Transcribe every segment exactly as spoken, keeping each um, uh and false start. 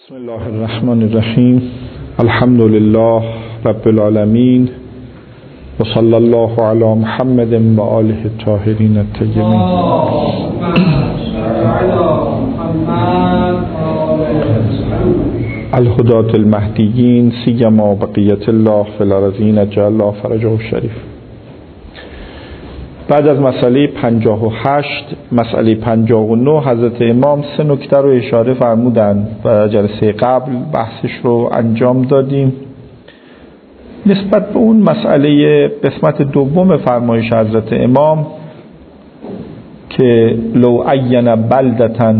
بسم الله الرحمن الرحیم. الحمد لله رب العالمین و صلی الله علی محمد و آله الطاهرین الطیبین. الهداة المهدیین سیما بقیة الله فی الارضین اجعل الله فرجه الشریف. بعد از مسئله پنجاه و هشت مسئله پنجاه و نه حضرت امام سه نکته رو اشاره فرمودند و جلسه قبل بحثش رو انجام دادیم. نسبت به اون مسئله قسمت دوم فرمایش حضرت امام که لو عین بلدة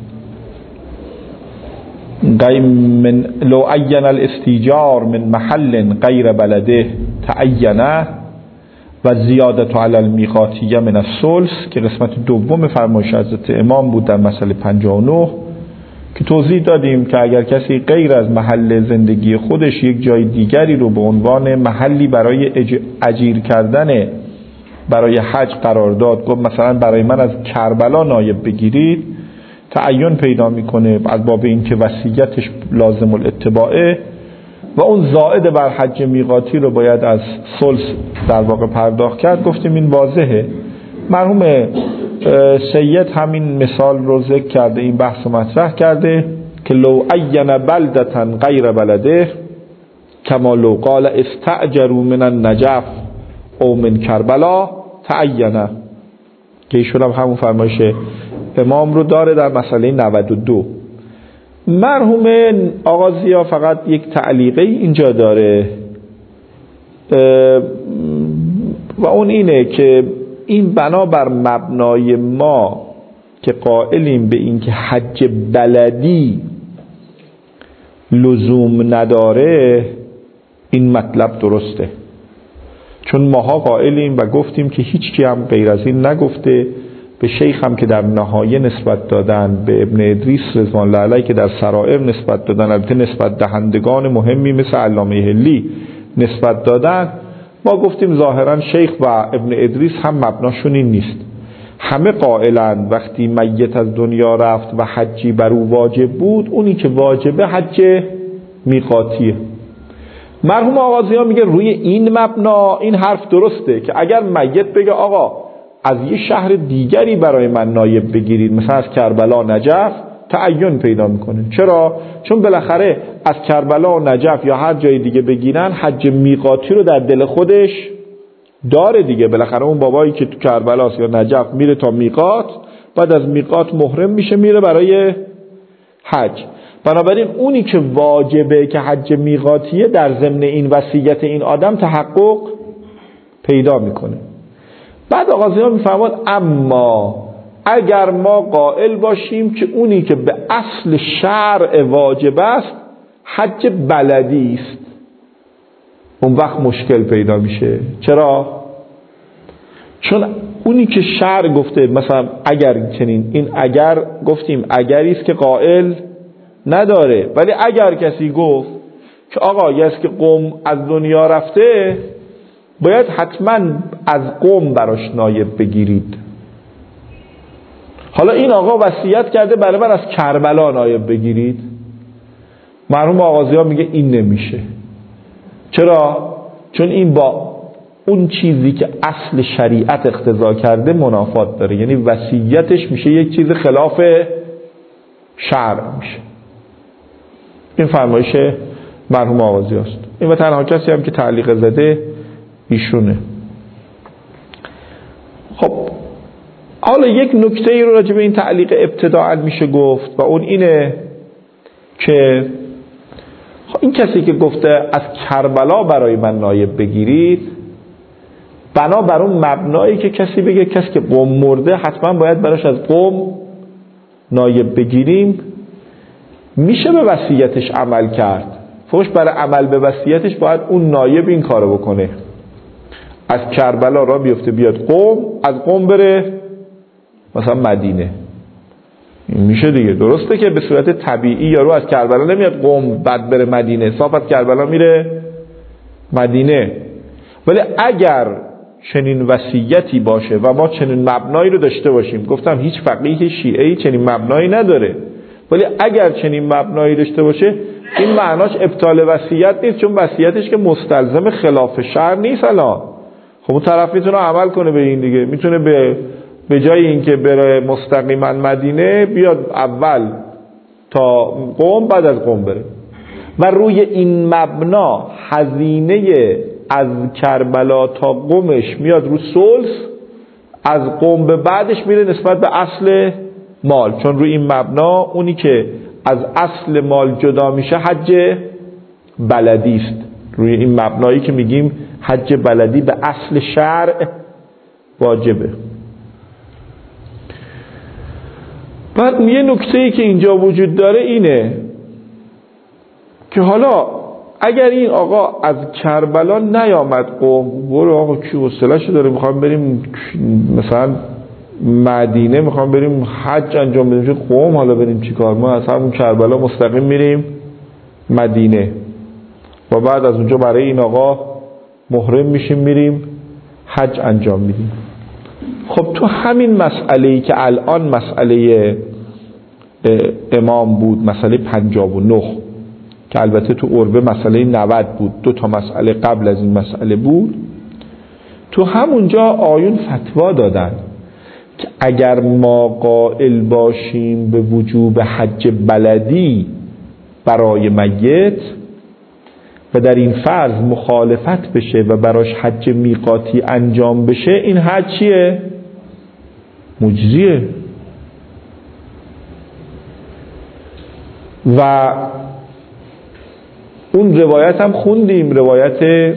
من لو عین الاستیجار من محل غیر بلده تعینه و زیادت علی المیقاتیه من الثلث که قسمت دوم فرمایش حضرت امام بود در مسئله پنجاه و نه که توضیح دادیم که اگر کسی غیر از محل زندگی خودش یک جای دیگری رو به عنوان محلی برای اجیر کردن برای حج قرار داد، گفت مثلا برای من از کربلا نایب بگیرید، تعین پیدا میکنه از باب اینکه وصیتش لازم الاتباعه و اون زائد بر حج میقاتی رو باید از ثلث در واقع پرداخت کرد. گفتیم این واضحه. مرحوم سید همین مثال رو ذکر کرده، این بحث رو مطرح کرده که لو عین بلدة غیر بلده کما لو قال استأجروا من النجف او من کربلا تعینه، که ایشون هم همون فرمایش امام رو داره در مسئله نود و دو. مرحوم آغازیا فقط یک تعلیقه اینجا داره و اون اینه که این بنا بر مبنای ما که قائلیم به این که حج بلدی لزوم نداره، این مطلب درسته، چون ماها قائلیم و گفتیم که هیچ کی هم غیر از این نگفته. به شیخ هم که در نهایه نسبت دادن، به ابن ادریس رضوان الله علیه که در سرائر نسبت دادن، البته نسبت دهندگان مهمی مثل علامه حلی نسبت دادن، ما گفتیم ظاهرا شیخ و ابن ادریس هم مبناشون این نیست. همه قائلن وقتی میت از دنیا رفت و حجی بر او واجب بود، اونی که واجبه حج میقاتیه. مرحوم آغازی ها میگه روی این مبنا این حرف درسته که اگر میت بگه آقا از یه شهر دیگری برای من نایب بگیرید، مثلا از کربلا نجف، تعین پیدا میکنه. چرا؟ چون بالاخره از کربلا و نجف یا هر جای دیگه بگیرن حج میقاتی رو در دل خودش داره دیگه. بالاخره اون بابایی که تو کربلاست یا نجف میره تا میقات، بعد از میقات محرم میشه میره برای حج. بنابراین اونی که واجبه که حج میقاتیه در ضمن این وصیت این آدم تحقق پیدا میکنه. بعد آغازی ها میفرماد اما اگر ما قائل باشیم که اونی که به اصل شرع واجب است حج بلدی است، اون وقت مشکل پیدا میشه. چرا؟ چون اونی که شرع گفته، مثلا اگر چنین، این اگر گفتیم اگری است که قائل نداره، ولی اگر کسی گفت که آقا یست که قوم از دنیا رفته باید حتما از قوم براش نایب بگیرید، حالا این آقا وصیت کرده برای من از کربلا نایب بگیرید، مرحوم آغازی ها میگه این نمیشه. چرا؟ چون این با اون چیزی که اصل شریعت اقتضا کرده منافات داره، یعنی وصیتش میشه یک چیز خلاف شرع میشه. این فرمایش مرحوم آغازی هاست. این و تنها کسی هم که تعلیق زده ایشونه. خب حالا یک نکته ای رو راجع به این تعلیق ابتداعا میشه گفت و اون اینه که این کسی که گفته از کربلا برای من نایب بگیرید، بنا بر اون مبنایی که کسی بگه کسی که قوم مرده حتما باید براش از قوم نایب بگیریم، میشه به وصیتش عمل کرد. فوش برای عمل به وصیتش باید اون نایب این کارو بکنه، از کربلا را بیفته بیاد قم، از قم بره مثلا مدینه. این میشه دیگه. درسته که به صورت طبیعی یارو از کربلا نمیاد قم بعد بره مدینه، صاف از کربلا میره مدینه. ولی اگر چنین وصیتی باشه و ما چنین مبنایی رو داشته باشیم، گفتم هیچ فقیه شیعه‌ای چنین مبنایی نداره، ولی اگر چنین مبنایی داشته باشه این معناش ابطال وصیت نیست، چون وصیتش که مستلزم خلاف شرع نیست. الان خب اون طرف میتونه عمل کنه به این دیگه، میتونه به به جای اینکه بره مستقیما مدینه بیاد اول تا قم بعد از قم بره و روی این مبنا هزینه از کربلا تا قمش میاد رو ثلث، از قم به بعدش میره نسبت به اصل مال، چون روی این مبنا اونی که از اصل مال جدا میشه حج بلدی است. روی این مبنایی که میگیم حج بلدی به اصل شرع واجبه. بعد یه نکته‌ای که اینجا وجود داره اینه که حالا اگر این آقا از کربلا نیامد قم، برو آقا کی حوصله‌شو داره، میخوام بریم مثلا مدینه، میخوام بریم حج انجام بدیم، قم حالا بریم چیکار؟ ما از همون کربلا مستقیم میریم مدینه و بعد از اونجا برای این آقا محرم میشیم میریم حج انجام میدیم. خب تو همین مسئله‌ای که الان مسئله امام بود، مسئله پنجاه و نه که البته تو عربه مسئله نود بود، دو تا مسئله قبل از این مسئله بود، تو همونجا آیون فتوا دادن که اگر ما قائل باشیم به وجوب حج بلدی برای میت و در این فرض مخالفت بشه و براش حج میقاتی انجام بشه، این حج چیه؟ مجزیه. و اون روایت هم خوندیم، روایت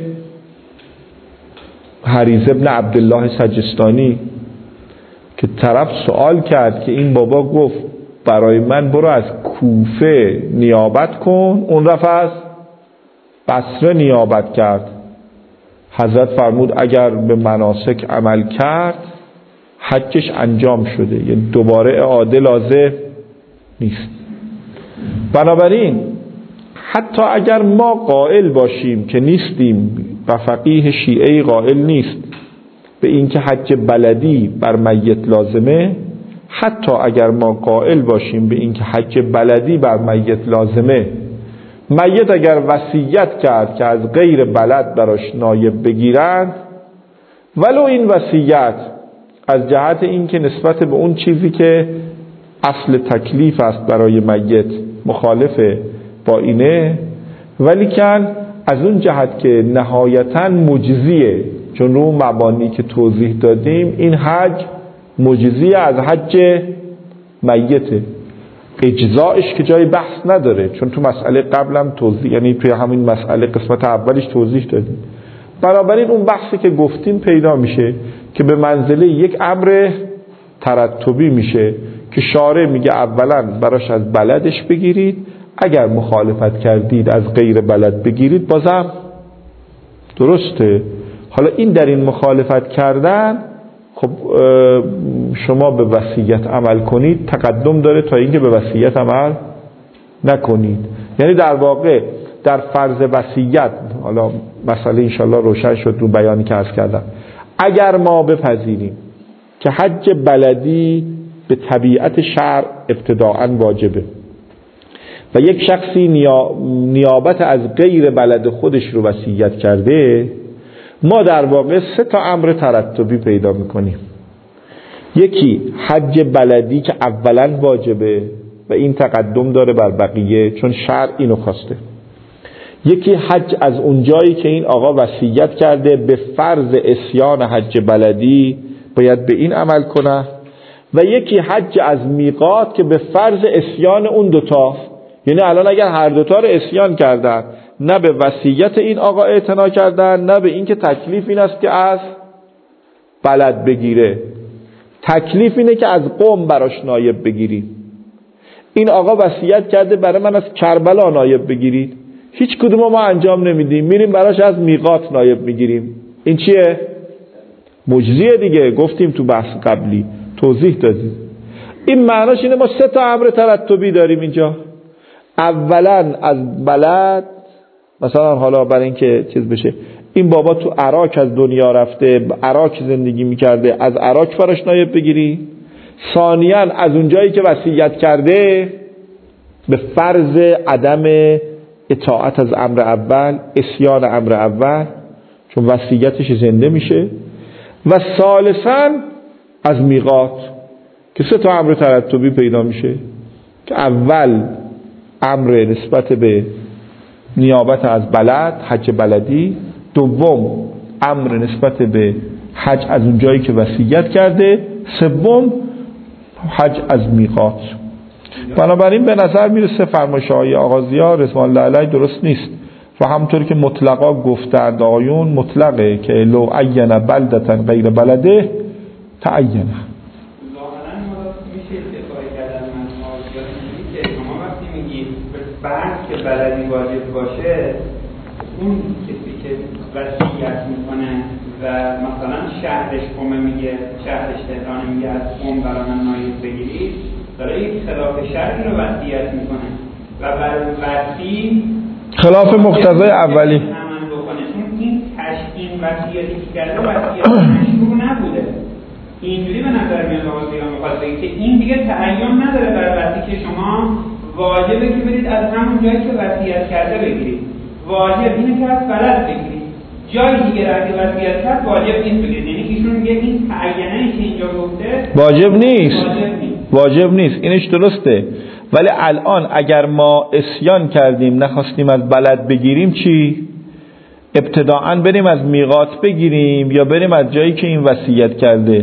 حریث ابن عبدالله سجستانی که طرف سوال کرد که این بابا گفت برای من برو از کوفه نیابت کن، اون رفت از بصره نیابت کرد. حضرت فرمود اگر به مناسک عمل کرد حجش انجام شده، یعنی دوباره اعاده لازم نیست. بنابراین حتی اگر ما قائل باشیم که نیستیم و فقیه شیعه قائل نیست به این که حج بلدی بر میت لازمه، حتی اگر ما قائل باشیم به این که حج بلدی بر میت لازمه، میت اگر وصیت کرد که از غیر بلد براش نایب بگیرند، ولو این وصیت از جهت این که نسبت به اون چیزی که اصل تکلیف است برای میت مخالفه با اینه، ولی کن از اون جهت که نهایتاً مجزیه، چون رو مبانی که توضیح دادیم این حج مجزیه از حج میته، اجزایش که جای بحث نداره، چون تو مسئله قبلم توضیح، یعنی توی همین مسئله قسمت اولش توضیح دادیم. بنابراین اون بحثی که گفتیم پیدا میشه که به منزله یک امر ترتبی میشه که شارع میگه اولا براش از بلدش بگیرید، اگر مخالفت کردید از غیر بلد بگیرید، بازم درسته. حالا این در این مخالفت کردن، خب شما به وصیت عمل کنید تقدم داره تا اینکه به وصیت عمل نکنید. یعنی در واقع در فرض وصیت، حالا مسئله انشالله روشن شد رو بیانی که عرض کردم، اگر ما بپذیریم که حج بلدی به طبیعت شرع ابتداعاً واجبه و یک شخصی نیابت از غیر بلد خودش رو وصیت کرده، ما در واقع سه تا امر ترتبی پیدا میکنیم. یکی حج بلدی که اولا واجبه و این تقدم داره بر بقیه چون شرع اینو خواسته. یکی حج از اونجایی که این آقا وصیت کرده به فرض عصیان حج بلدی باید به این عمل کنه، و یکی حج از میقات که به فرض عصیان اون دوتا، یعنی الان اگر هر دوتا رو عصیان کردن، نه به وصیت این آقا اعتنا کردن، نه به این که تکلیف این است که از بلد بگیره، تکلیف اینه که از قم براش نایب بگیرید. این آقا وصیت کرده برای من از کربلا نایب بگیرید، هیچ کدوم ما انجام نمیدیم، میریم براش از میقات نایب میگیریم. این چیه؟ مجزیه دیگه، گفتیم تو بحث قبلی توضیح دادیم. این معناش اینه ما سه تا امر ترتبی داریم اینجا. اولا از بلد، مثلا حالا برای اینکه چیز بشه، این بابا تو عراق از دنیا رفته، عراق زندگی میکرده، از عراق براش نایب بگیری. ثانیاً از اونجایی که وصیت کرده به فرض عدم اطاعت از امر اول، اسیان امر اول، چون وصیتش زنده میشه. و ثالثاً از میقات که سه تا امر ترتبی پیدا میشه که اول امر نسبت به نیابت از بلد، حج بلدی، دوم امر نسبت به حج از اون جایی که وصیت کرده، سوم حج از میقات. بنابراین به نظر میرسه فرمایش های آقا ضیا رضوان الله علیه درست نیست و همونطور که مطلقا گفتند آقایون مطلقه که لو عین بلدتن غیر بلده تعینه. ظاهرا ما میشه اتفاقی کردن من که شما وقتی میگید فرض که بلدی واجب باشه، اون کسی که وصیت میکنه و مثلا شهرش قومه میگه، شهرش تهران میگه از قوم برای من نایب بگیرید، داره یک خلاف شرعی رو وصیت میکنه و بر وصی خلاف مقتضای اولی عمل بکنه. چون این تشکین وصیتی که کرده وصیت مشروع نبوده. اینجوری به نظر میاد آقا ضیا میخواد بگه که این دیگه تعین نداره بر وصی که شما واجبه که برید از همون جایی که وصیت کرده بگیرید. واجب اینه که از بلد بگیرید. جایی دیگه رفتی وصیت کرد واجب نیست بگیرید. یعنی ایشون میگه این تعینه که اینجا گفته واجب نیست. واجب نیست. واجب نیست. اینش درسته. ولی الان اگر ما اسیان کردیم نخواستیم از بلد بگیریم چی؟ ابتداعاً بریم از میقات بگیریم یا بریم از جایی که این وصیت کرده؟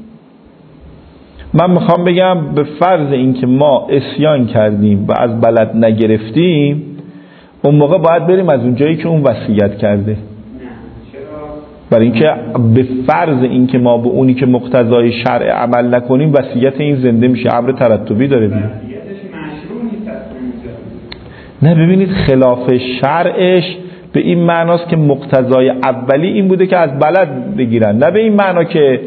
من میخوام بگم به فرض اینکه ما اسیان کردیم و از بلد نگرفتیم، اون موقع باید بریم از اون جایی که اون وصیت کرده. برای اینکه به فرض اینکه ما به اونی که مقتضای شرع عمل نکنیم وصیت این زنده میشه، امر ترتبی داره دیگه. نه ببینید خلاف شرعش به این معناست که مقتضای اولی این بوده که از بلد بگیرن، نه به این معنا که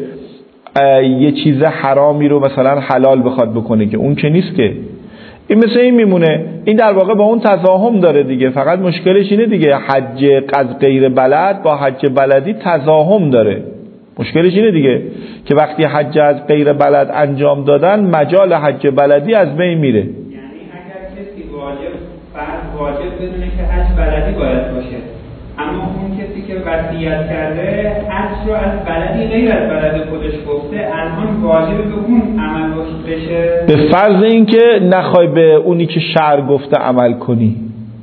یه چیز حرامی رو مثلا حلال بخواد بکنه، که اون که نیست که. این مثل این میمونه، این در واقع با اون تضاهم داره دیگه. فقط مشکلش اینه دیگه، حج از غیر بلد با حج بلدی تضاهم داره. مشکلش اینه دیگه که وقتی حج از غیر بلد انجام دادن مجال حج بلدی از بین میره. یعنی اگر کسی واجب فرض واجب بدونه که حج بلدی باید باشه، اما اون کسی که وصیت کرده حج رو از بلدی غیر از بلد خودش گفته، الان واجب به اون عمل بشه. به فرض اینکه نخوای به اونی که شرع گفته عمل کنی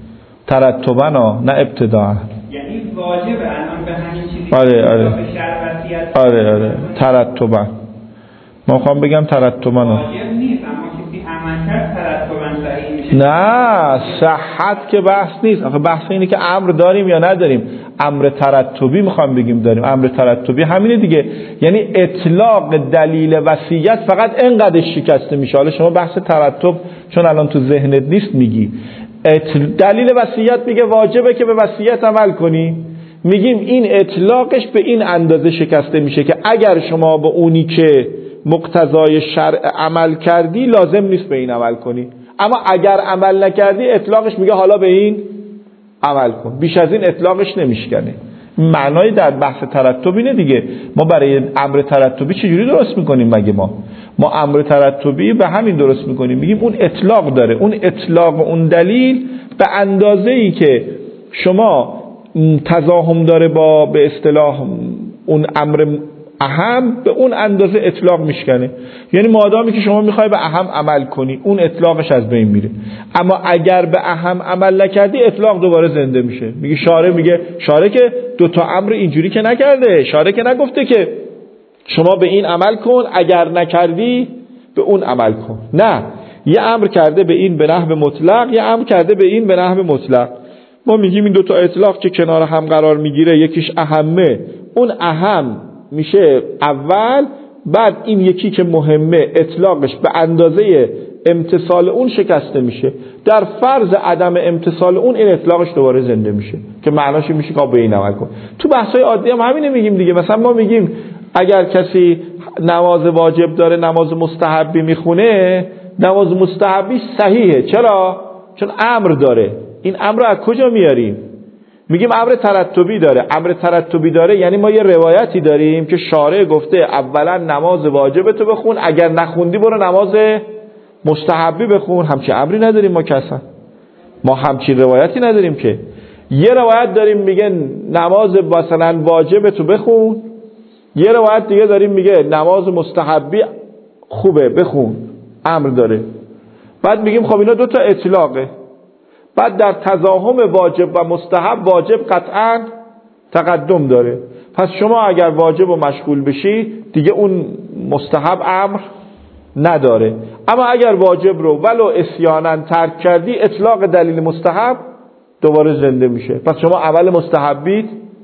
ترتبا، نه ابتداء. یعنی واجب الان به همین چیزی آره که آره به شرع وصیت آره آره ترتبا. ما میخوام بگم ترتبا واجب نیست، اما کسی عمل کرد ترتبا صحیح میشه. نه صحت که بحث نیست. آخه بحث اینه که امر داریم یا نداریم. امر ترتبی میخوام بگیم داریم. امر ترتبی همینه دیگه، یعنی اطلاق دلیل وصیت فقط اینقدر شکسته میشه. حالا شما بحث ترتب چون الان تو ذهنت نیست میگی دلیل وصیت میگه واجبه که به وصیت عمل کنی، میگیم این اطلاقش به این اندازه شکسته میشه که اگر شما به اونی که مقتضای شرع عمل کردی لازم نیست به این عمل کنی، اما اگر عمل نکردی اطلاقش میگه حالا به این عمل کن. بیش از این اطلاقش نمیشکنه. معنای در بحث ترتب اینه دیگه. ما برای امر ترتبی چجوری درست میکنیم مگه؟ ما ما امر ترتبی به همین درست میکنیم، میگیم اون اطلاق داره. اون اطلاق اون دلیل به اندازه‌ای که شما تضاهم داره با به اصطلاح اون امر اهم، به اون اندازه اطلاق میشکنه. یعنی مادامی که شما میخوای به اهم عمل کنی اون اطلاقش از بین میره، اما اگر به اهم عمل نکردی اطلاق دوباره زنده میشه. میگه شارع میگه شارع که دوتا امر اینجوری که نکرده، شارع که نگفته که شما به این عمل کن اگر نکردی به اون عمل کن. نه، یه امر کرده به این به نحو مطلق، یه امر کرده به این به نحو مطلق. ما میگیم این دوتا اطلاق که کنار هم قرار میگیره یکیش اهمه، اون اهم میشه اول، بعد این یکی که مهمه اطلاقش به اندازه امتصال اون شکسته میشه. در فرض عدم امتصال اون این اطلاقش دوباره زنده میشه که معناش میشه که به این عمل کن. تو بحث‌های عادی هم همینه میگیم دیگه. مثلا ما میگیم اگر کسی نماز واجب داره نماز مستحبی میخونه، نماز مستحبی صحیحه. چرا؟ چون امر داره. این امر رو از کجا میاریم؟ میگیم امر ترتبی داره. امر ترتبی داره یعنی ما یه روایتی داریم که شارع گفته اولا نماز واجب تو بخون، اگر نخوندی برو نماز مستحبی بخون، همچین امری نداریم ما کسا، ما همچین روایتی نداریم که. یه روایت داریم میگه نماز مثلا واجب تو بخون، یه روایت دیگه داریم میگه نماز مستحبی خوبه بخون، امر داره. بعد میگیم خب اینا دوتا اطلاقه. بعد در تزاحم واجب و مستحب واجب قطعا تقدم داره. پس شما اگر واجب و مشغول بشی دیگه اون مستحب امر نداره. اما اگر واجب رو ولو عصیانا ترک کردی، اطلاق دلیل مستحب دوباره زنده میشه. پس شما اول مستحبیت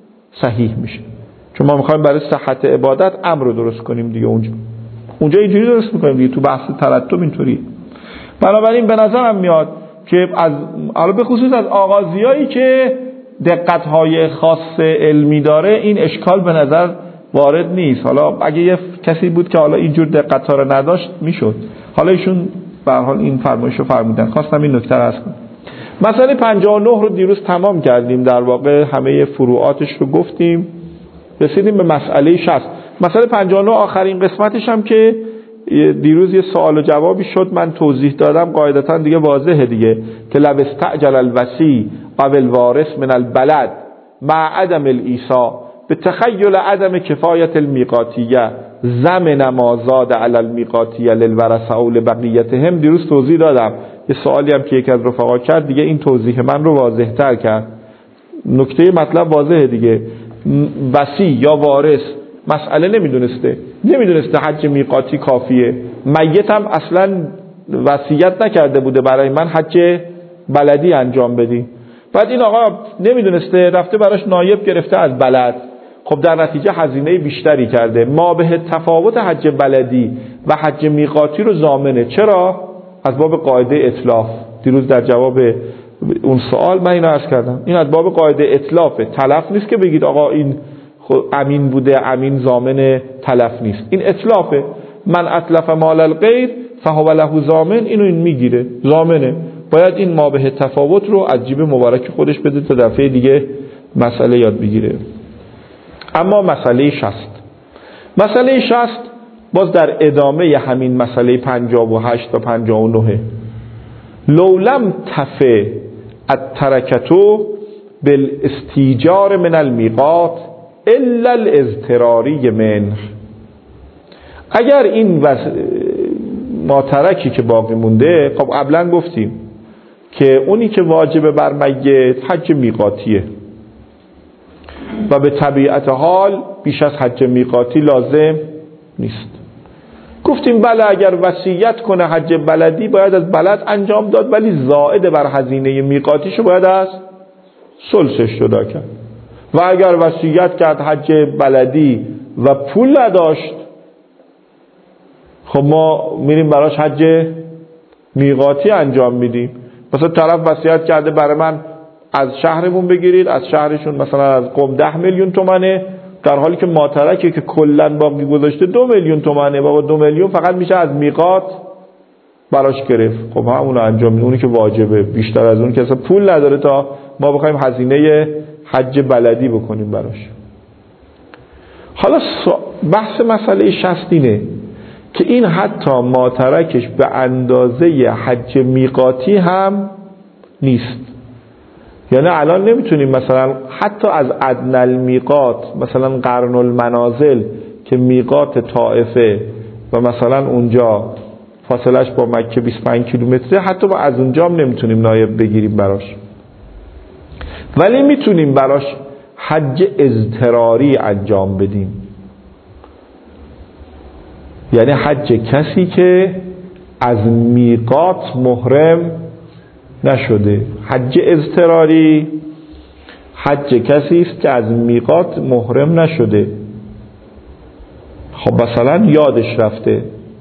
صحیح میشه. چون ما میخوایم برای صحت عبادت امر رو درست کنیم دیگه. اونجا اونجا اینجوری درست میکنیم دیگه. تو بحث ترتب اینطوری. بنابراین به نظرم میاد که از البته به خصوص از آغازیایی که دقت‌های خاص علمی داره این اشکال به نظر وارد نیست. حالا اگه یه کسی بود که حالا اینجور دقت‌ها رو نداشت میشد. حالا ایشون به هر حال این فرمایشو فرمودن. خواستم این نکته رو عرض کنم. مسئله پنجاه و نه رو دیروز تمام کردیم، در واقع همه فروعاتش رو گفتیم، رسیدیم به مسئله شصت. مسئله پنجاه و نه آخرین قسمتش هم که دیروز یه سوال و جوابی شد، من توضیح دادم، قاعدتا دیگه واضحه دیگه که لو استعجل الوصی قبل الوارث من البلد مع عدم الایصا به تخیل عدم کفایت المیقاتیه زمن ما زاد علی المیقاتیه للورثه او لبقیتهم. دیروز توضیح دادم. یه سوالی هم که یکی از رفقا کرد دیگه این توضیح من رو واضح تر کرد. نکته مطلب واضحه دیگه. وصی یا وارث مسئله نمیدونسته نمیدونسته حج میقاتی کافیه، میت هم اصلا وصیت نکرده بوده برای من حج بلدی انجام بدی. بعد این آقا نمیدونسته، رفته براش نایب گرفته از بلد. خب در نتیجه هزینه بیشتری کرده. ما به تفاوت حج بلدی و حج میقاتی رو ضامنه. چرا؟ از باب قاعده اتلاف. دیروز در جواب اون سوال من اینو عرض کردم. این از باب قاعده اتلافه. تلف نیست که بگید آقا این امین بوده، امین ضامن تلف نیست. این اتلافه. من اتلف مال الغیر فهو له ضامن. اینو این میگیره، ضامنه. باید این ما به تفاوت رو از جیب مبارک خودش بده تا دفعه دیگه مسئله یاد بگیره. اما مسئله شصت، مسئله شصت باز در ادامه همین مسئله پنجاه و هشت تا پنجاه و نه. لولم تفه الترکتو بالاستیجار من المیقات الا الاضطراری منه. اگر این ماترکی که باقی مونده، خب قبلا گفتیم که اونی که واجب بر میت حج میقاتیه و به طبیعت حال بیش از حج میقاتی لازم نیست. گفتیم بله اگر وصیت کنه حج بلدی باید از بلد انجام داد، ولی زائد بر هزینه میقاتیشو باید از ثلثش جدا کرد. و اگر وصیت کرد حج بلدی و پول نداشت، خب ما میریم براش حج میقاتی انجام میدیم. مثلا طرف وصیت کرده برای من از شهرمون بگیرید، از شهرشون مثلا از قم ده میلیون تومنه، در حالی که ماترکی که کلن باقی گذاشته دو میلیون تومنه. بابا دو میلیون فقط میشه از میقات براش گرفت. خب همونو انجام میدیم. اونی که واجبه بیشتر از اون که اصلا پول نداره تا ما بخوایم هزینه حج بلدی بکنیم براش. حالا بحث مسئله شصت اینه که این حتی ماترکش به اندازه حج میقاتی هم نیست. یعنی الان نمیتونیم مثلا حتی از ادنی المیقات، مثلا قرن المنازل که میقات طائفه و مثلا اونجا فاصلش با مکه بیست و پنج کیلومتره، حتی ما از اونجا هم نمیتونیم نایب بگیریم براش، ولی میتونیم براش حج اضطراری انجام بدیم. یعنی حج کسی که از میقات محرم نشده. حج اضطراری حج کسی است که از میقات محرم نشده. خب مثلا یادش رفته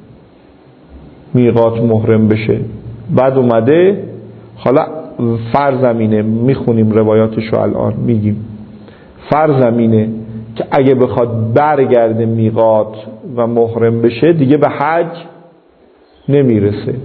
میقات محرم بشه، بعد اومده، حالا فرضمینه میخونیم روایاتش رو الان میگیم، فرضمینه که اگه بخواد برگرده میقات و محرم بشه دیگه به حج نمیرسه.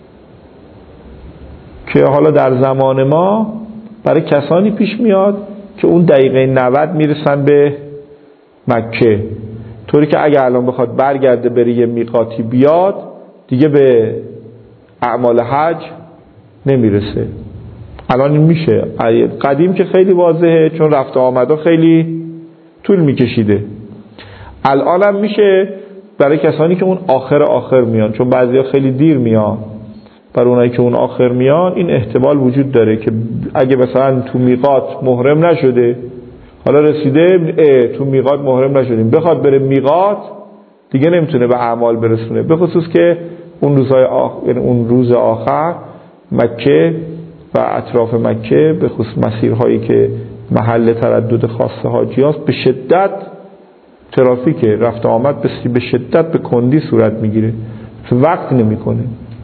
که حالا در زمان ما برای کسانی پیش میاد که اون دقیقه نود میرسن به مکه، طوری که اگه الان بخواد برگرده بره یه میقاتی بیاد دیگه به اعمال حج نمیرسه. الان این میشه. قدیم که خیلی واضحه چون رفت و آمده خیلی طول میکشیده. الان هم میشه برای کسانی که اون آخر آخر میان، چون بعضیا خیلی دیر میان. برای اونایی که اون آخر میان این احتمال وجود داره که اگه مثلا تو میقات محرم نشده، حالا رسیده تو میقات محرم نشدیم، بخواد بره میقات دیگه نمیتونه به اعمال برسونه، به خصوص که اون روزهای آخر، اون روز آخر مکه و اطراف مکه به خصوص مسیرهایی که محل تردد خاص حاجی هست به شدت ترافیک رفت آمد به شدت به کندی صورت میگیره، وقت نمیکنه.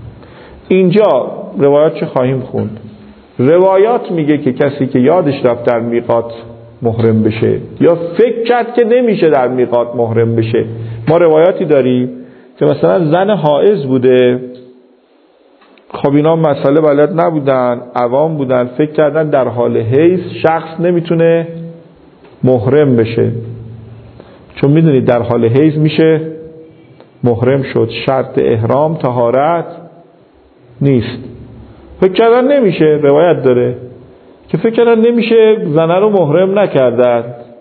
اینجا روایات چه خواهیم خوند؟ روایات میگه که کسی که یادش رفت در میقات محرم بشه یا فکر کرد که نمیشه در میقات محرم بشه. ما روایاتی داریم که مثلا زن حائض بوده، خب اینا مسئله بلد نبودن، عوام بودن، فکر کردن در حال حیض شخص نمیتونه محرم بشه، چون میدونید در حال حیض میشه محرم شد، شرط احرام طهارت نیست. فکر کردن نمیشه، روایت داره که فکر کردن نمیشه، زنه رو محرم نکردن،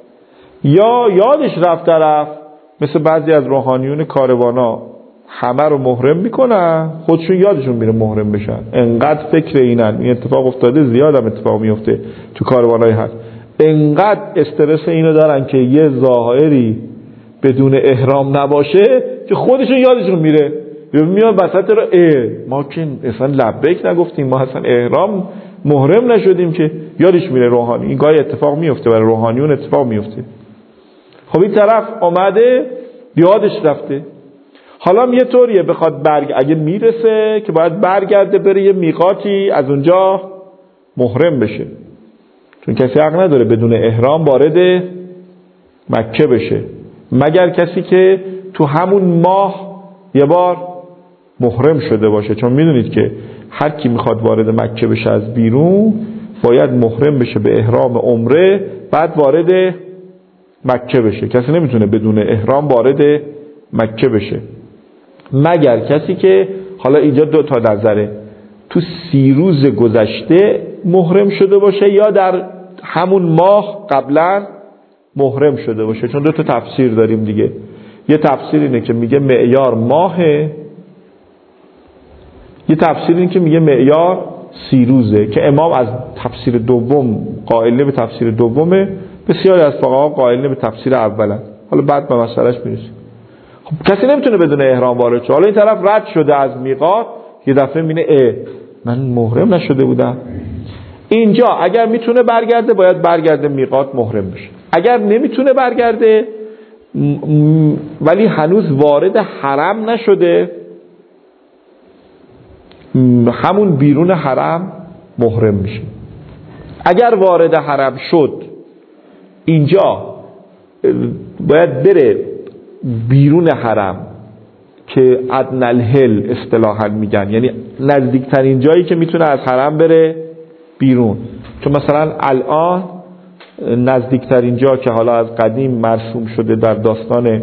یا یادش رفت طرف مثل بعضی از روحانیون کاروانا همه رو محرم میکنن، خودشون یادشون میره محرم بشن، انقدر فکر اینن. این اتفاق افتاده، زیاد هم اتفاق میفته تو کاروانای هست، انقدر استرس اینو دارن که یه ظاهری بدون احرام نباشه که خودشون یادشون میره، میاد وسط رو اه ما که اصلا لبیک نگفتیم، ما اصلا احرام محرم نشدیم، که یادش میره روحانی. این گاهی اتفاق میفته، برای روحانیون اتفاق میفته. خب این طرف آمده یادش رفته، حالا یه طوریه بخواد برگ اگه میرسه که باید برگرده بره یه میقاتی از اونجا محرم بشه، چون کسی حق نداره بدون احرام وارد مکه بشه مگر کسی که تو همون ماه یه بار محرم شده باشه، چون میدونید که هر کی میخواد وارد مکه بشه از بیرون باید محرم بشه به احرام عمره، بعد وارد مکه بشه. کسی نمیتونه بدون احرام وارد مکه بشه مگر کسی که، حالا اینجا دو تا نظره، تو سی روز گذشته محرم شده باشه یا در همون ماه قبلا محرم شده باشه، چون دو تا تفسیر داریم دیگه. یه تفسیر اینه که میگه معیار ماهه، یه تفسیر اینه که میگه معیار سی روزه، که امام از تفسیر دوم قائل به تفسیر دومه، بسیاری از فقها قائل به تفسیر اولن. حالا بعد به مسئلهش میرسیم. خب کسی نمیتونه بدون احرام وارد شه. حالا این طرف رد شده از میقات، یه دفعه میبینه اه من محرم نشده بودم. اینجا اگر میتونه برگرده باید برگرده میقات محرم بشه. اگر نمیتونه برگرده ولی هنوز وارد حرم نشده، همون بیرون حرم محرم میشه. اگر وارد حرم شد اینجا باید بره بیرون حرم که ادنی الحل اصطلاحاً میگن، یعنی نزدیکترین جایی که میتونه از حرم بره بیرون. چون مثلا الان نزدیکترین جا که حالا از قدیم مرسوم شده در داستان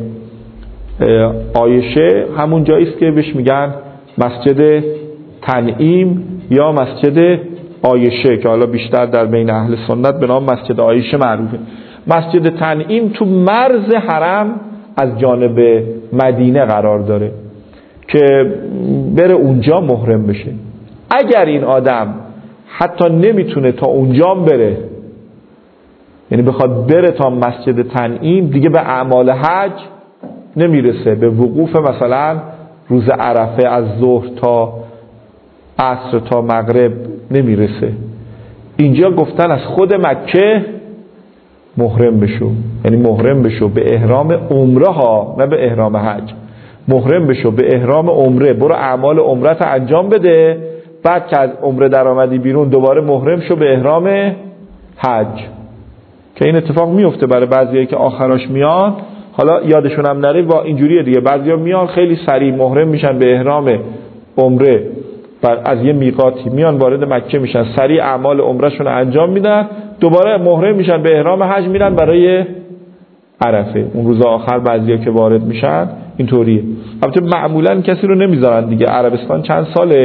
عایشه همون جایی است که بهش میگن مسجد تنعیم یا مسجد عایشه، که حالا بیشتر در بین اهل سنت به نام مسجد عایشه معروفه. مسجد تنعیم تو مرز حرم از جانب مدینه قرار داره که بره اونجا محرم بشه. اگر این آدم حتی نمیتونه تا اونجا بره، یعنی بخواد بره تا مسجد تنعیم، دیگه به اعمال حج نمیرسه، به وقوف مثلا روز عرفه از ظهر تا عصر تا مغرب نمیرسه. اینجا گفتن از خود مکه محرم بشو، یعنی محرم بشو به احرام عمره ها، نه به احرام حج. محرم بشو به احرام عمره، برو اعمال عمرت انجام بده، بعد که از عمره در آمدی بیرون دوباره محرم شو به احرام حج. که این اتفاق میفته برای بعضیایی که آخراش میان، حالا یادشون هم نره با اینجوریه دیگه، بعضیا میان خیلی سریع محرم میشن به احرام عمره، بر از یه میقاتی میان وارد مکه میشن، سریع اعمال عمرهشون انجام میدن، دوباره محرم میشن به احرام حج، میرن برای عرفه. اون روز آخر بعضیا که وارد میشن اینطوریه. البته معمولا کسی رو نمیذارن دیگه. عربستان چند ساله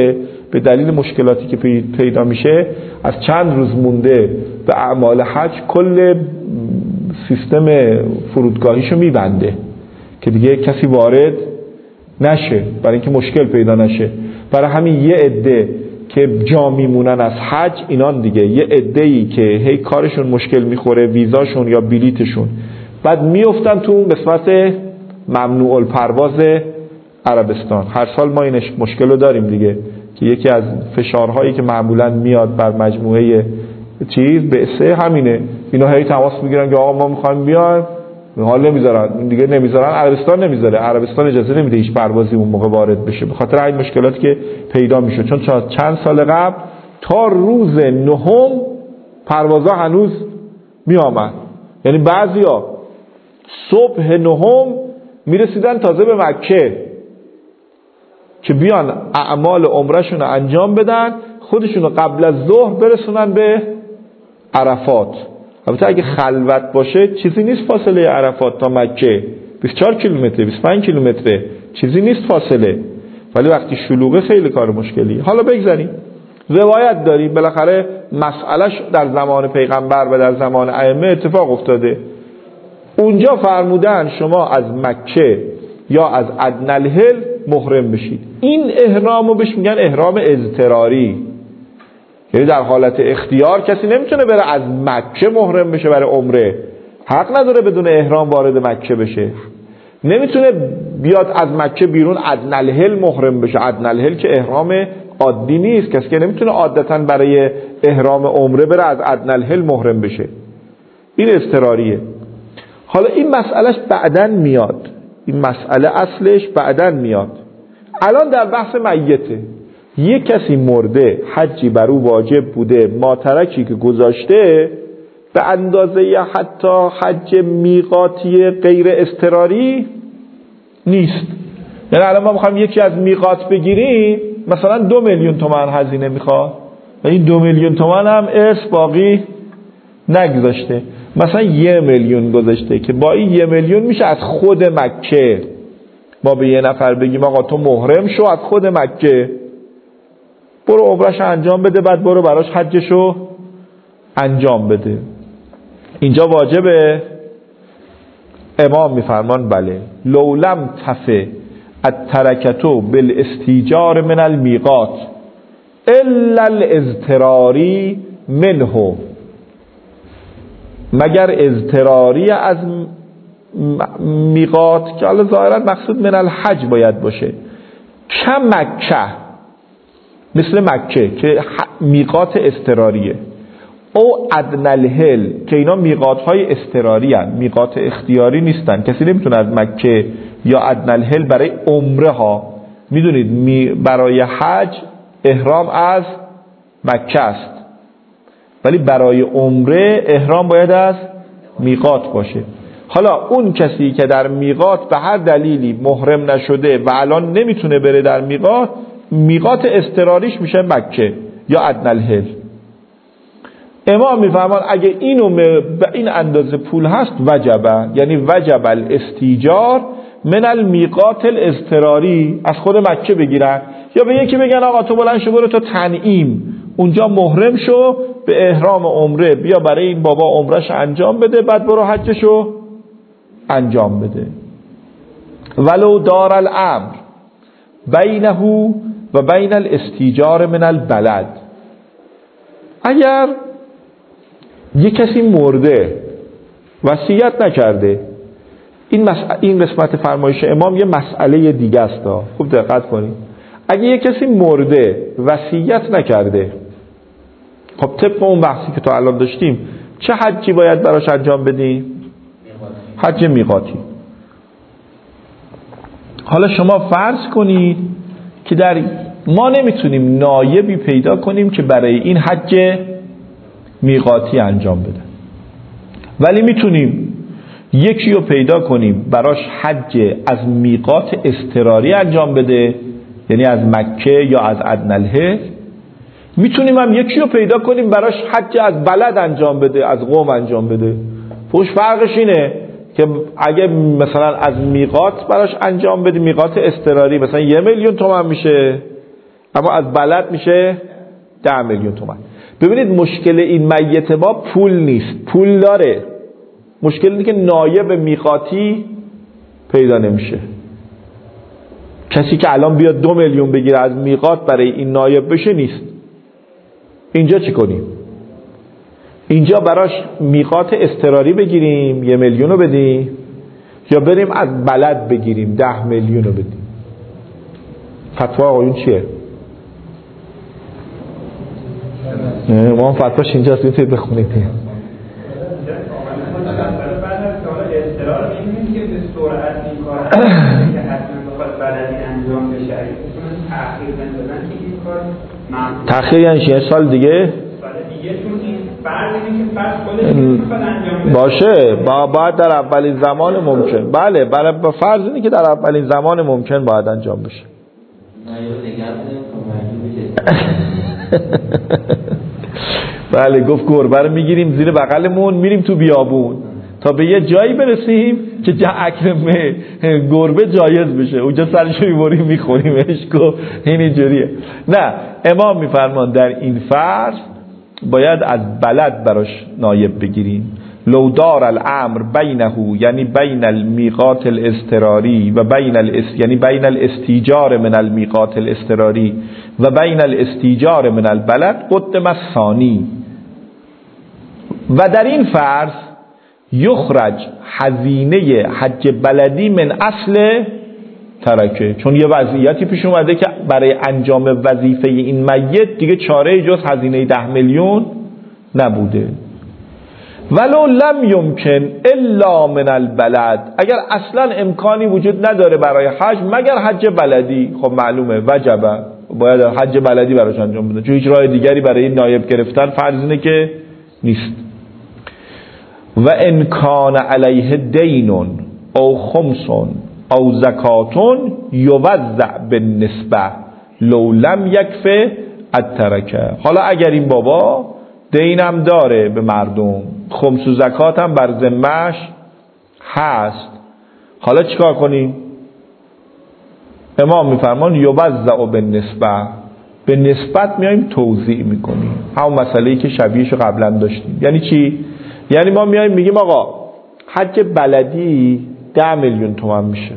به دلیل مشکلاتی که پیدا میشه از چند روز مونده به اعمال حج کل سیستم فرودگاهیشو میبنده که دیگه کسی وارد نشه، برای اینکه مشکل پیدا نشه. برای همین یه عده که جا میمونن از حج اینان دیگه، یه عده‌ای که هی کارشون مشکل میخوره، ویزاشون یا بلیتشون، بعد میافتن تو اون قسمت ممنوع الپرواز عربستان. هر سال ما این مشکل رو داریم دیگه که یکی از فشارهایی که معمولا میاد بر مجموعه چیز به سه همینه، اینا هی تماس میگیرن که آقا ما میخوایم بیایم، حال نمیذارن دیگه، نمیذارن، عربستان نمیذاره، عربستان اجازه نمیده هیچ پروازی اون موقع وارد بشه به خاطر این مشکلاتی که پیدا میشه. چون چند سال قبل تا روز نهم پروازها هنوز میامد، یعنی بعضیا صبح نهم میرسیدن تازه به مکه که بیان اعمال عمرهشون رو انجام بدن، خودشون رو قبل از ظهر برسونن به عرفات. البته اگه خلوت باشه چیزی نیست فاصله عرفات تا مکه، بیست و چهار کیلومتر بیست و پنج کیلومتر، چیزی نیست فاصله، ولی وقتی شلوغه خیلی کار مشکلی. حالا بگذاریم روایت داریم بالاخره مسئلهش در زمان پیغمبر و در زمان ائمه اتفاق افتاده. اونجا فرمودن شما از مکه یا از ادنی الحل محرم بشید. این احرامو بهش میگن احرام اضطراری، یعنی در حالت اختیار کسی نمیتونه بره از مکه محرم بشه برای عمره، حق نداره بدون احرام وارد مکه بشه، نمیتونه بیاد از مکه بیرون ادنی الحل محرم بشه. ادنی الحل که احرام عادی نیست، کسی که نمیتونه عادتا برای احرام عمره بره از ادنی الحل محرم بشه، این اضطراریه. حالا این مسئلهش بعدن میاد، این مسئله اصلش بعدن میاد. الان در بحث میته، یک کسی مرده، حجی بر او واجب بوده، ماترکی که گذاشته به اندازه یا حتی حج میقاتی غیر اضطراری نیست. یعنی الان ما میخوایم یکی از میقات بگیریم مثلا دو میلیون تومان هزینه میخواد و این دو میلیون تومان هم ارث باقی نگذاشته، مثلا یه میلیون گذاشته که با این یه میلیون میشه از خود مکه ما به یه نفر بگیم آقا تو محرم شو از خود مکه، برو عمرش انجام بده، بعد برو براش حجشو انجام بده. اینجا واجبه؟ امام میفرمان بله. لولم تفه الترکتو بالاستیجار من المیقات الا الاضطراری منه، مگر اضطراری از میقات که حالا ظاهرا مقصود من الحج باید باشه، کم مکه، مثل مکه که میقات اضطراریه، او ادنی الحل که اینا میقات های اضطراری هستند، میقات اختیاری نیستن، کسی نمیتونه از مکه یا ادنی الحل برای عمره ها، میدونید می برای حج احرام از مکه است ولی برای عمره احرام باید از میقات باشه. حالا اون کسی که در میقات به هر دلیلی محرم نشده و الان نمیتونه بره در میقات، میقات اضطراریش میشه مکه یا ادنی الحل. امام میفهمان اگه اینو به این اندازه پول هست وجبه، یعنی وجب الاستیجار من المیقات الاضطراری، از خود مکه بگیرن یا به یکی بگن آقا تو بلند شو برو تو تنعیم اونجا محرم شو به احرام عمره، بیا برای این بابا عمرش انجام بده، بعد برو حجشو انجام بده. ولو دار الامر بینه و بین الاستیجار من البلد، اگر یک کسی مرده وصیت نکرده، این مسئله، این قسمت فرمایش امام یه مسئله دیگه است، خوب دقت کنید. اگه یک کسی مرده وصیت نکرده، خب طبق اون بحثی که تا الان داشتیم چه حجی باید براش انجام بدیم؟ حج میقاتی. حالا شما فرض کنید که در ما نمیتونیم نایبی پیدا کنیم که برای این حج میقاتی انجام بده، ولی میتونیم یکی رو پیدا کنیم براش حج از میقات اضطراری انجام بده، یعنی از مکه یا از ادنی الحل. میتونیم هم یکی رو پیدا کنیم براش حج از بلد انجام بده، از قوم انجام بده. پوش فرقش اینه که اگه مثلا از میقات براش انجام بده، میقات اضطراری مثلا یه میلیون تومان میشه، اما از بلد میشه ده میلیون تومان. ببینید مشکل این میت ما پول نیست، پول داره، مشکل اینه که نایب میقاتی پیدا نمیشه. کسی که الان بیاد دو میلیون بگیره از میقات برای این نایب بشه نیست. اینجا چی کنیم؟ اینجا براش میقات اضطراری بگیریم یه میلیون رو بدیم، یا بریم از بلد بگیریم ده میلیون رو بدیم؟ فتوا آقایون چیه؟ ما هم فتواش اینجاست، میتونید بخونید. تأخیر یعنی چه؟ سال دیگه باشه، با باید در اولین زمان ممکن. بله، برای فرض اینه که در اولین زمان ممکن باید انجام بشه. بله، گفت گربه رو میگیریم زیر بغلمون میریم تو بیابون تا به یه جایی برسیم که جا اکرمه گربه جایز بشه، اونجا سرشو میبریم میخوریمش. گفت این اینجوریه. نه، امام میفرمان در این فرض باید از بلد براش نایب بگیریم. لو دار الامر بینه، یعنی بین المیقات الاضطراری و بین الاس یعنی بین الاستیجار من المیقات الاضطراری و بین الاستیجار من البلد قدم الثانی. و در این فرض یخرج هزینه حج بلدی من اصل ترکه، چون یه وضعیتی پیش اومده که برای انجام وظیفه این میت دیگه چاره جز هزینه ده میلیون نبوده. ولو لم یمکن الا من البلد، اگر اصلا امکانی وجود نداره برای حج مگر حج بلدی، خب معلومه وجبه، باید حج بلدی براش انجام بده، چون هیچ راه دیگری برای نایب گرفتن فرض اینه که نیست. و ان کان علیه دین او خمس او زکاتون یوزع بالنسبه لو لم یکفه الترکه. حالا اگر این بابا دینم داره به مردم، خمس و زکات هم بر ذمه‌اش هست، حالا چیکار کنیم؟ امام میفرمان یوزع بالنسبه، به نسبت میایم توزیع میکنیم. همون مسئله‌ای که شبیهشو قبلا داشتیم. یعنی چی؟ یعنی ما میایم میگیم آقا حج بلدی ده میلیون تومان میشه،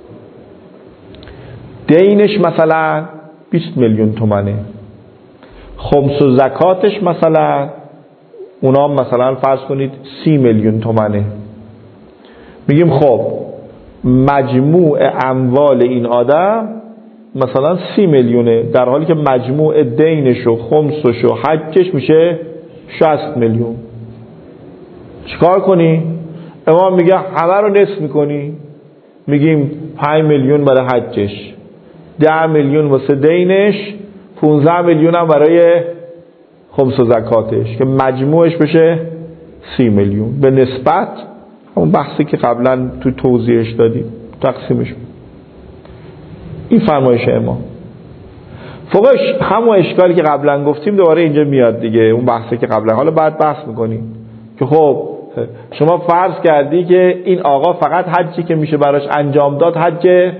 دینش مثلا بیست میلیون تومانه، خمس و زکاتش مثلا اونا مثلا فرض کنید سی میلیون تومانه. میگیم خب مجموع اموال این آدم مثلا سی میلیونه، در حالی که مجموع دینش و خمسش و حجش میشه شصت میلیون. چیکار کنی؟ امام میگه همه رو نصف میکنی، میگیم پنج میلیون برای حجش، ده میلیون واسه دینش، پونزده میلیون هم برای خمس و زکاتش که مجموعش بشه سی میلیون. به نسبت همون بحثی که قبلا تو توضیحش دادیم تقسیمش. این فرمایش امام. فوقش همون اشکالی که قبلا گفتیم دوباره اینجا میاد دیگه، اون بحثی که قبلا. حالا بعد بحث میکنیم که خب شما فرض کردی که این آقا فقط حجی که میشه براش انجام داد حج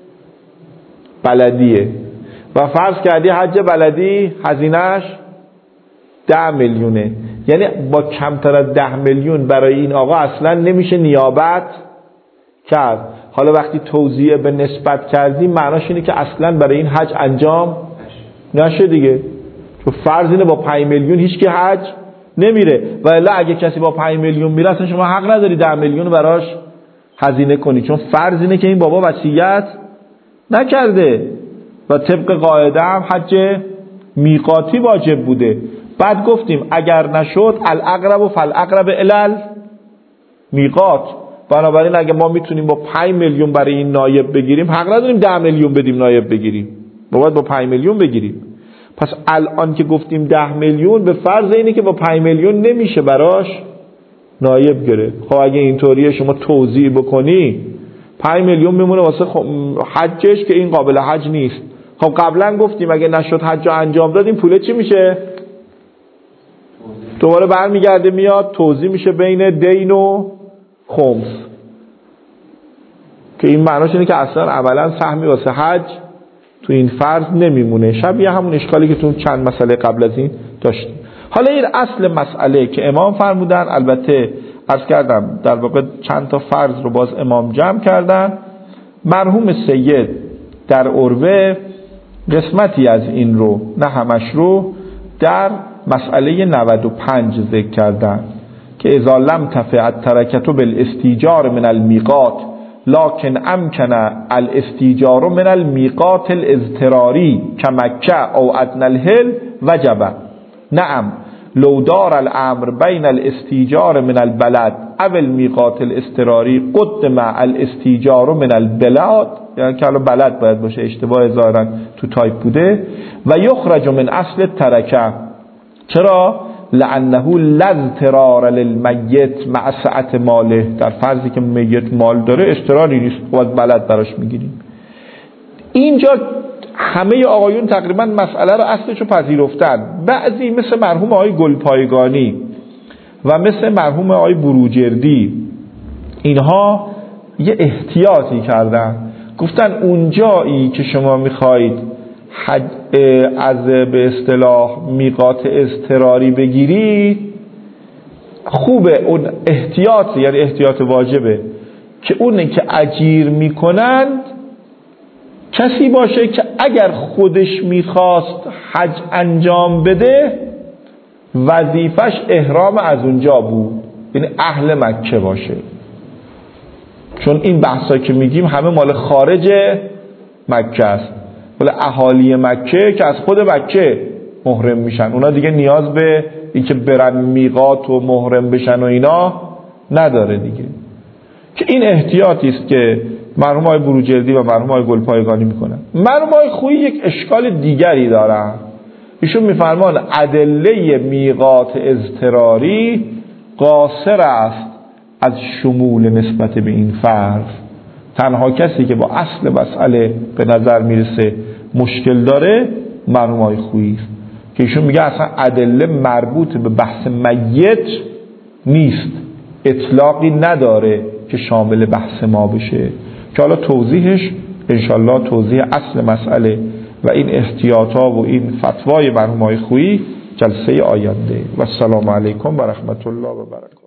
بلدیه و فرض کردی حج بلدی هزینهش ده میلیونه، یعنی با کمتر از ده میلیون برای این آقا اصلا نمیشه نیابت کرد. حالا وقتی توزیع به نسبت کردی معناش اینه که اصلا برای این حج انجام نشه دیگه، چون فرض اینه با پنج میلیون هیچ کی حج نمیره، و الا اگه کسی با پنج میلیون میره اصلا شما حق نداری ده میلیون براش هزینه کنی، چون فرض اینه که این بابا وصیت نکرده و طبق قاعده هم حج میقاتی واجب بوده. بعد گفتیم اگر نشد الاقرب و فالاقرب الی میقات، بنابراین اگه ما میتونیم با پنج میلیون برای این نایب بگیریم حق نداریم ده میلیون بدیم نایب بگیریم، باید با پنج میلیون بگیریم. پس الان که گفتیم ده میلیون به فرض اینه که با پنج میلیون نمیشه براش نایب گرفت. خب اگه اینطوریه شما توزیع بکنی پنج میلیون میمونه واسه حجش که این قابل حج نیست. خب قبلا گفتیم اگه نشد حج رو انجام دادیم پوله چی میشه؟ دوباره برمیگرده میاد توزیع میشه بین دین و خمس، که این معناش اینه که اصلا اولا سهمی واسه حج تو این فرض نمیمونه، شبیه همون اشکالی که تو چند مسئله قبل از این داشتیم. حالا این اصل مسئله که امام فرمودن، البته عرض کردم در واقع چند تا فرض رو باز امام جمع کردن. مرحوم سید در عروه قسمتی از این رو، نه همش رو، در مسئله نود و پنج ذکر کردن که اذا لم تفع الترکة بالاستیجار من المیقات لكن امکن الاستیجار من المیقات الاضطراری كمکه او ادنى الحل وجب. نعم لو دار الامر بین الاستیجار من البلد او المیقات الاضطراری قدم الاستیجار من البلاد، یعنی که الان بلد باید باشه، اشتباه ظاهرا تو تایپ بوده. و یخرج من اصل ترکه، چرا؟ لانه لا اضطرار للمیت مع سعة ماله، در فرضی که میت مال داره اضطراری نیست، باید بلد براش میگیریم. اینجا همه آقایون تقریبا مسئله رو اصلشو پذیرفتن. بعضی مثل مرحوم آقای گلپایگانی و مثل مرحوم آقای بروجردی اینها یه احتیاطی کردن، گفتن اونجایی که شما میخواید از به اصطلاح میقات اضطراری بگیرید خوبه، اون احتیاط یعنی احتیاط واجبه که اونه که اجیر میکنند کسی باشه که اگر خودش میخواست حج انجام بده وظیفش احرام از اونجا بود، یعنی اهل مکه باشه. چون این بحثا که میگیم همه مال خارج مکه است، ولی اهالی مکه که از خود مکه محرم میشن، اونا دیگه نیاز به اینکه برن میقات و محرم بشن و اینا نداره دیگه. که این احتیاطی است که مرحوم آقای بروجردی و مرحوم آقای گلپایگانی میکنن. مرحوم آقای خویی یک اشکال دیگری دارن، ایشون میفرمان ادله میقات اضطراری قاصر است از شمول نسبت به این فرض. تنها کسی که با اصل مسئله به نظر میرسه مشکل داره مرحوم آقای خویی است که ایشون میگه اصلا ادله مربوط به بحث میت نیست، اطلاقی نداره که شامل بحث ما بشه، که حالا توضیحش انشالله توضیح اصل مسئله و این احتیاطا و این فتوای مرحوم آقای خویی جلسه آینده. و السلام علیکم و رحمت الله و برکاته.